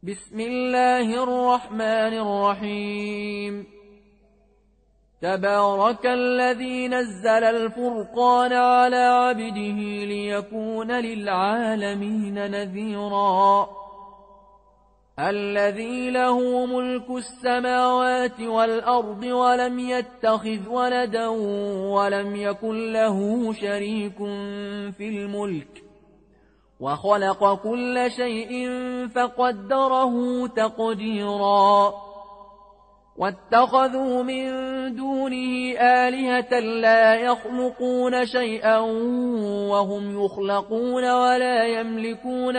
بسم الله الرحمن الرحيم. تبارك الذي نزل الفرقان على عبده ليكون للعالمين نذيرا. الذي له ملك السماوات والأرض ولم يتخذ ولدا ولم يكن له شريك في الملك وخلق كل شيء فقدره تقديرا. واتخذوا من دونه آلهة لا يخلقون شيئا وهم يخلقون ولا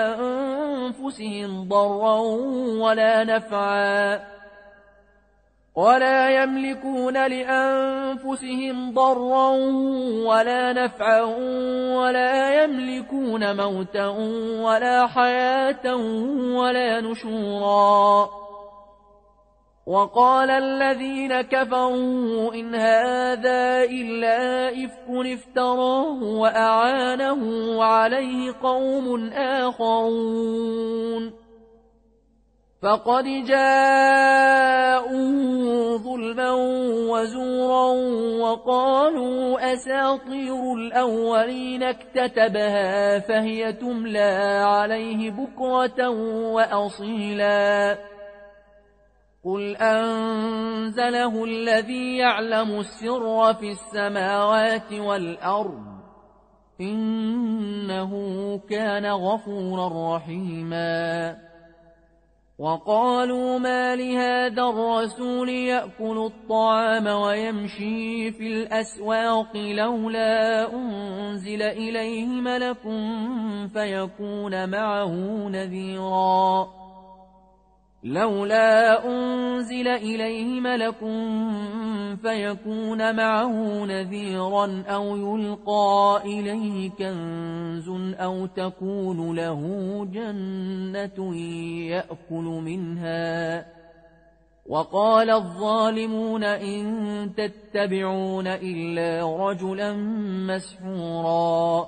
يملكون لأنفسهم ضرا ولا نفعا ولا يملكون موتا ولا حياة ولا نشورا. وقال الذين كفروا إن هذا إلا إفك افتراه وأعانه عليه قوم آخرون فقد جاءوا ظلما وزورا وقالوا أساطير الأولين اكتتبها فهي تملى عليه بكرة وأصيلا. قل أنزله الذي يعلم السر في السماوات والأرض إنه كان غفورا رحيما. وقالوا ما لهذا الرسول يأكل الطعام ويمشي في الأسواق لولا أنزل إليه ملك فيكون معه نذيرا أو يلقى إليه كنز أو تكون له جنة يأكل منها. وقال الظالمون إن تتبعون إلا رجلا مسحورا.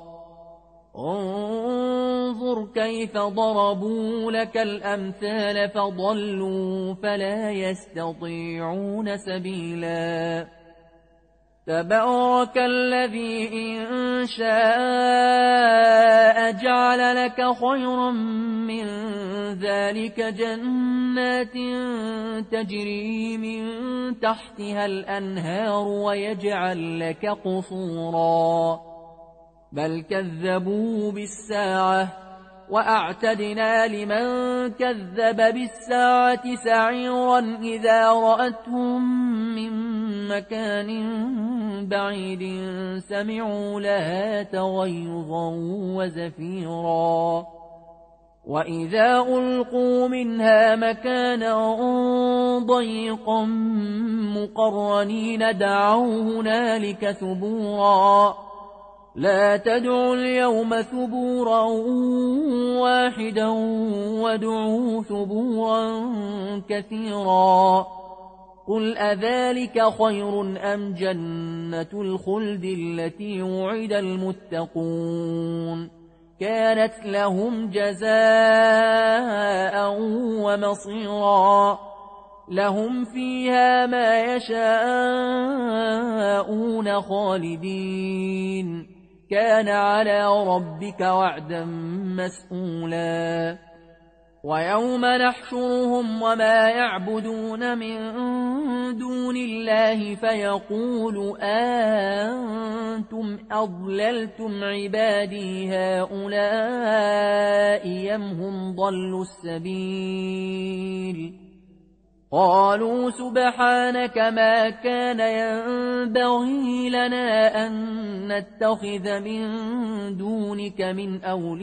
انظر كيف ضربوا لك الأمثال فضلوا فلا يستطيعون سبيلا. تبارك الذي إن شاء جعل لك خيرا من ذلك جنات تجري من تحتها الأنهار ويجعل لك قصورا. بل كذبوا بالساعة وأعتدنا لمن كذب بالساعة سعيرا إذا رأتهم من مكان بعيد سمعوا لها تغيظا وزفيرا. وإذا ألقوا منها مكانا ضيقا مقرنين دعوا هنالك ثبورا. لا تدعوا اليوم ثبورا واحدا وادعوا ثبورا كثيرا. قل أذلك خير أم جنة الخلد التي وعد المتقون كانت لهم جزاء ومصيرا. لهم فيها ما يشاءون خالدين كان على ربك وعدا مسئولا. ويوم نحشرهم وما يعبدون من دون الله فيقول أنتم أضللتم عبادي هؤلاء أم هم ضلوا السبيل. قالوا سبحانك ما كان ينبغي لنا أن نتخذ من دونك من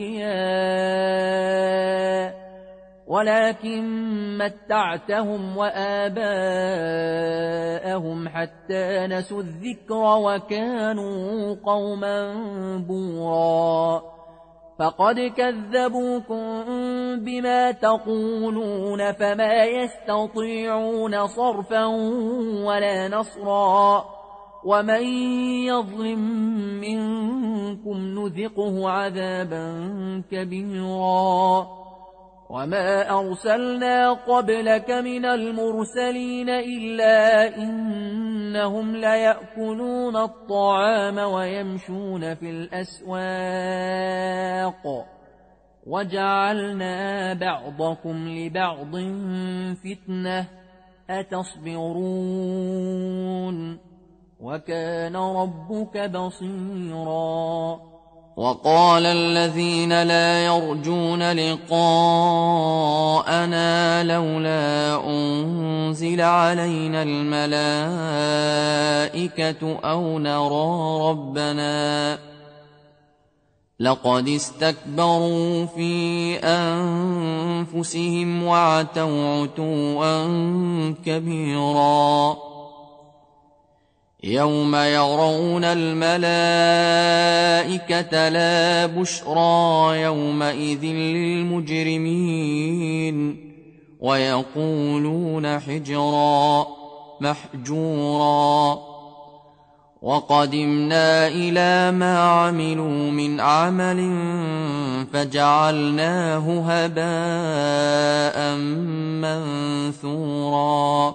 أولياء ولكن متعتهم وآباءهم حتى نسوا الذكر وكانوا قوما بورا. فقد كذبوكم بما تقولون فما يستطيعون صرفا ولا نصرا. ومن يظلم منكم نذقه عذابا كبيرا. وما أرسلنا قبلك من المرسلين إلا إنهم ليأكلون الطعام ويمشون في الأسواق وجعلنا بعضكم لبعض فتنة أتصبرون وكان ربك بصيرا وقال الذين لا يرجون لقاءنا لولا أنزل علينا الملائكة أو نرى ربنا لقد استكبروا في أنفسهم وعتوا عتوا كبيرا يوم يرون الملائكة لا بشرى يومئذ للمجرمين ويقولون حجرا محجورا وقدمنا إلى ما عملوا من عمل فجعلناه هباء منثورا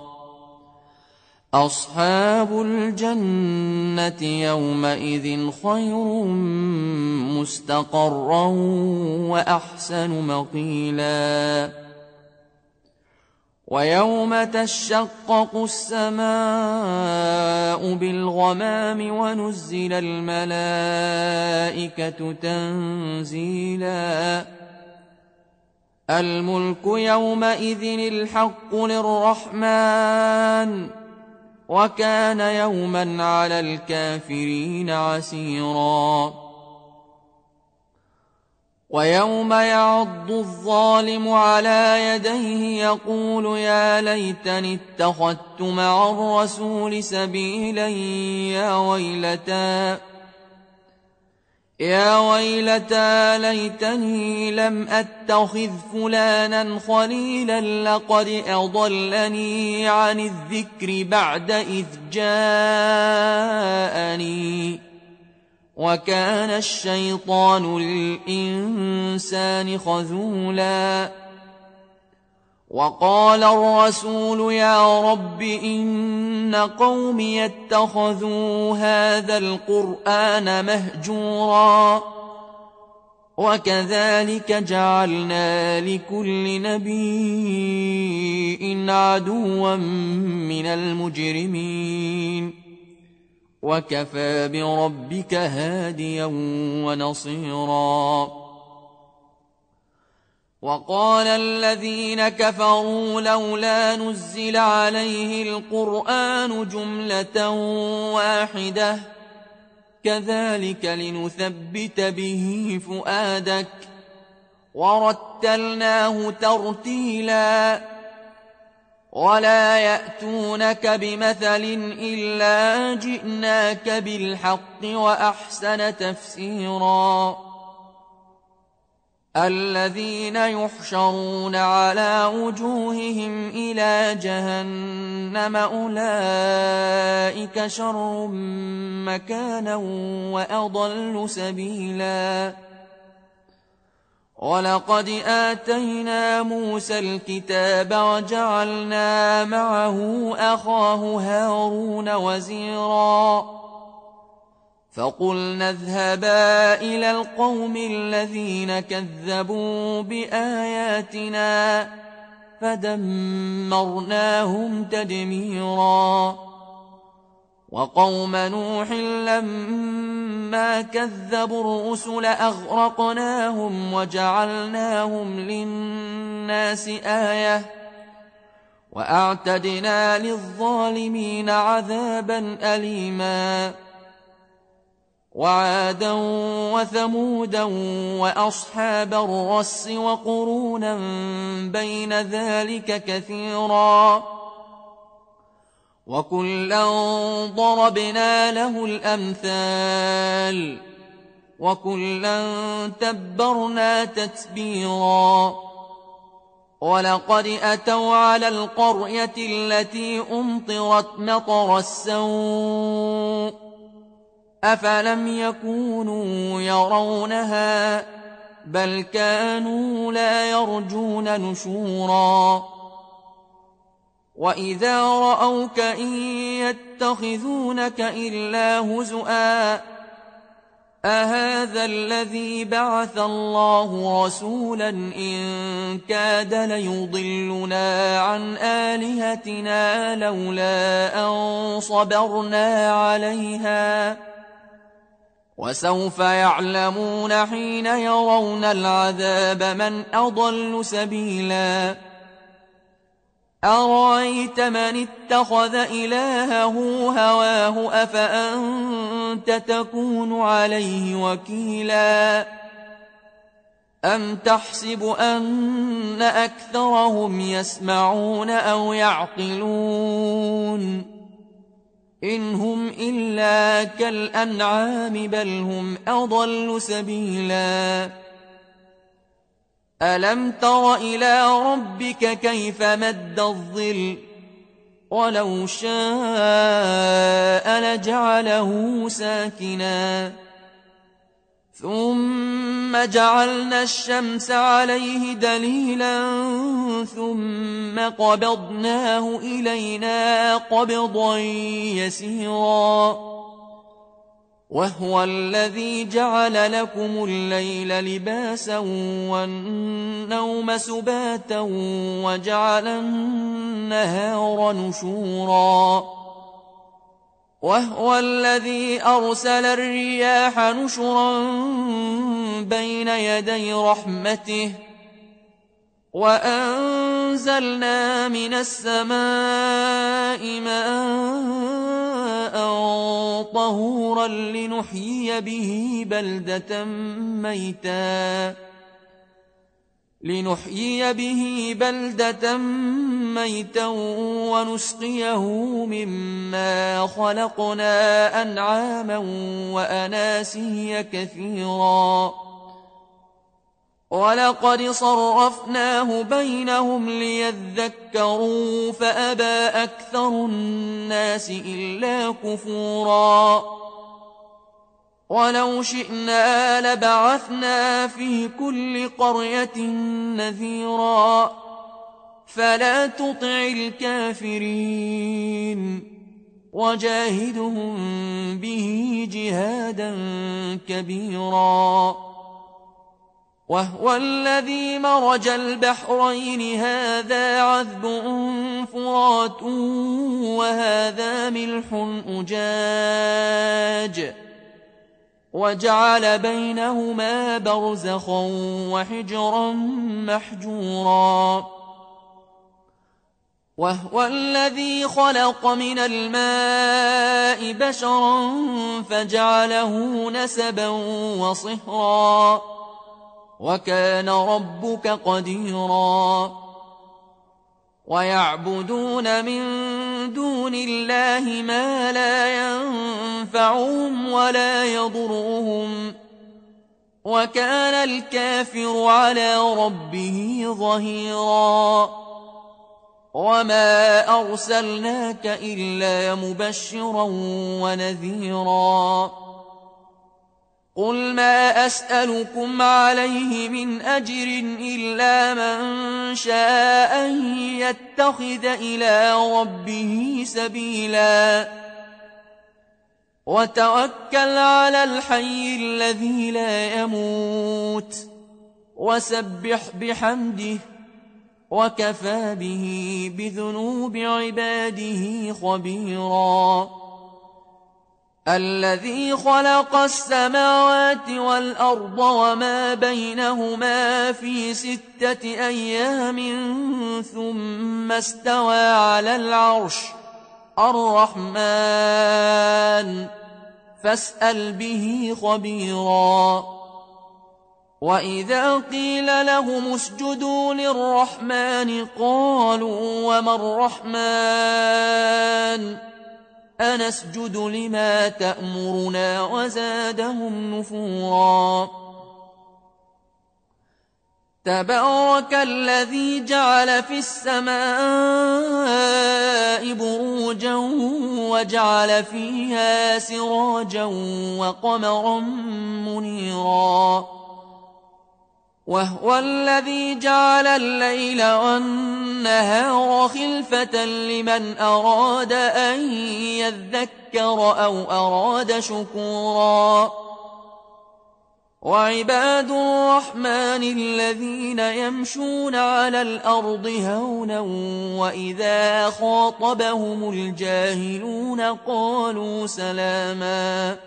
أصحاب الجنة يومئذ خير مستقرا وأحسن مقيلا ويوم تشقق السماء بالغمام ونزل الملائكة تنزيلا الملك يومئذ الحق للرحمن وكان يوما على الكافرين عسيرا ويوم يعض الظالم على يديه يقول يا ليتني اتخذت مع الرسول سبيلا يا ويلتى ليتني لم أتخذ فلانا خليلا لقد أضلني عن الذكر بعد إذ جاءني وكان الشيطان للإنسان خذولا وقال الرسول يا رب إن قومي اتخذوا هذا القرآن مهجورا وكذلك جعلنا لكل نبي عدوا من المجرمين وكفى بربك هاديا ونصيرا وقال الذين كفروا لولا نزل عليه القرآن جملة واحدة كذلك لنثبت به فؤادك ورتلناه ترتيلا ولا يأتونك بمثل إلا جئناك بالحق وأحسن تفسيرا الذين يحشرون على وجوههم إلى جهنم أولئك شر مكانا وأضل سبيلا ولقد آتينا موسى الكتاب وجعلنا معه أخاه هارون وزيرا فقلنا اذهبا إلى القوم الذين كذبوا بآياتنا فدمرناهم تدميرا وقوم نوح لما كذبوا الرسل أغرقناهم وجعلناهم للناس آية وأعتدنا للظالمين عذابا أليما وعادا وثمودا وأصحاب الرس وقرونا بين ذلك كثيرا وكلا ضربنا له الأمثال وكلا تبرنا تتبيرا ولقد أتوا على القرية التي أمطرت مطر السوء أفلم يكونوا يرونها بل كانوا لا يرجون نشورا وإذا رأوك إن يتخذونك إلا هزؤا أهذا الذي بعث الله رسولا إن كاد ليضلنا عن آلهتنا لولا أن صبرنا عليها وسوف يعلمون حين يرون العذاب من أضل سبيلا أرأيت من اتخذ إلهه هواه أفأنت تكون عليه وكيلا أم تحسب أن أكثرهم يسمعون أو يعقلون إن هم إلا كالأنعام بل هم أضل سبيلا ألم تر إلى ربك كيف مد الظل ولو شاء لجعله ساكنا ثم جعلنا الشمس عليه دليلا ثم قبضناه إلينا قبضا يسيرا وهو الذي جعل لكم الليل لباسا والنوم سباتا وجعل النهار نشورا وهو الذي أرسل الرياح نشرا بين يدي رحمته وأنزلنا من السماء ماء طهورا لنحيي به بلدة ميتا ونسقيه مما خلقنا أنعاما وأناسيا كثيرا ولقد صرفناه بينهم ليذكروا فأبى أكثر الناس إلا كفورا ولو شئنا لبعثنا في كل قرية نذيرا فلا تطع الكافرين وجاهدهم به جهادا كبيرا وهو الذي مرج البحرين هذا عذب فرات وهذا ملح أجاج وجعل بينهما برزخا وحجرا محجورا وهو الذي خلق من الماء بشرا فجعله نسبا وصهرا وكان ربك قديرا ويعبدون من دون الله ما لا ينفعهم ولا يضرهم وكان الكافر على ربه ظهيرا وما أرسلناك إلا مبشرا ونذيرا قل ما أسألكم عليه من أجر إلا من شاء أن يتخذ إلى ربه سبيلا وتوكل على الحي الذي لا يموت وسبح بحمده وكفى به بذنوب عباده خبيرا الذي خلق السماوات والأرض وما بينهما في 6 أيام ثم استوى على العرش الرحمن فاسأل به خبيرا وإذا قيل لهم اسجدوا للرحمن قالوا وما الرحمن أنسجد لما تأمرنا وزادهم نفورا تبارك الذي جعل في السماء بروجا وجعل فيها سراجا وقمرا منيرا وهو الذي جعل الليل والنهار خلفة لمن أراد أن يذكر أو أراد شكورا وعباد الرحمن الذين يمشون على الأرض هونا وإذا خاطبهم الجاهلون قالوا سلاما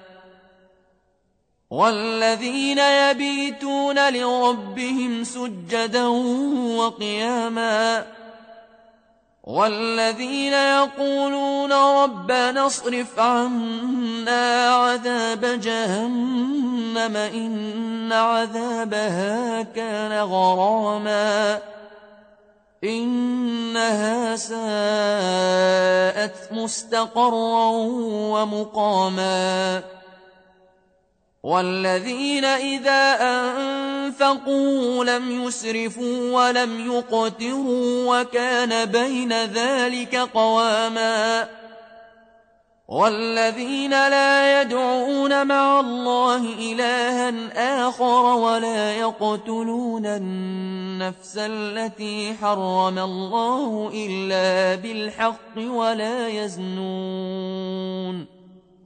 والذين يبيتون لربهم سجدا وقياما والذين يقولون ربنا اصرف عنا عذاب جهنم إن عذابها كان غراما إنها ساءت مستقرا ومقاما والذين إذا أنفقوا لم يسرفوا ولم يقتروا وكان بين ذلك قواما والذين لا يدعون مع الله إلها آخر ولا يقتلون النفس التي حرم الله إلا بالحق ولا يزنون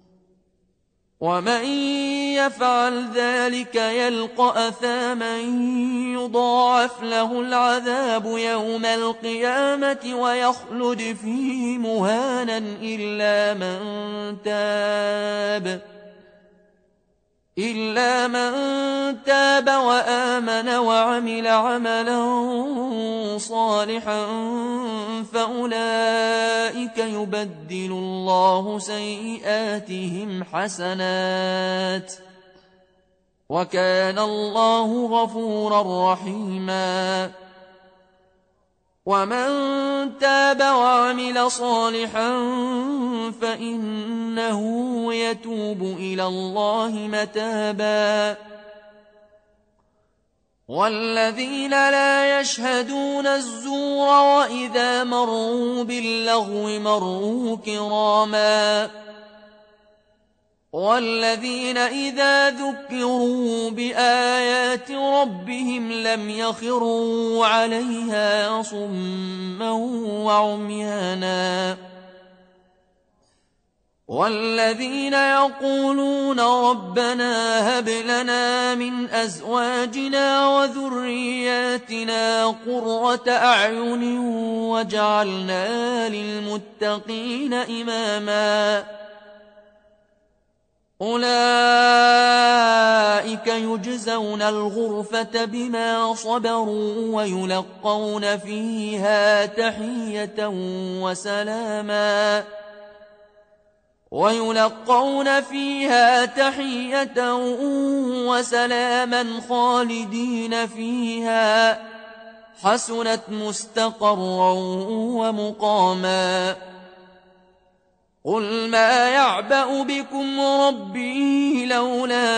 ومن يفعل ذلك يلقى أثاما يضاعف له العذاب يوم القيامة ويخلد فيه مهانا إلا من تاب وآمن وعمل عملا صالحا فأولئك يبدل الله سيئاتهم حسنات وكان الله غفورا رحيما ومن تاب وعمل صالحا فإنه يتوب إلى الله متابا والذين لا يشهدون الزور وإذا مروا باللغو مروا كراما والذين إذا ذكروا بآيات ربهم لم يخروا عليها صما وعميانا والذين يقولون ربنا هب لنا من أزواجنا وذرياتنا قرة أعين واجعلنا للمتقين إماما أولئك يجزون الغرفة بما صبروا ويلقون فيها تحية وسلاما خالدين فيها حسنت مستقرا ومقاما قل ما يعبأ بكم ربي لولا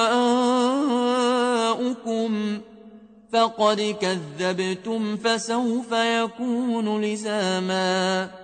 دعاؤكم فقد كذبتم فسوف يكون لزاما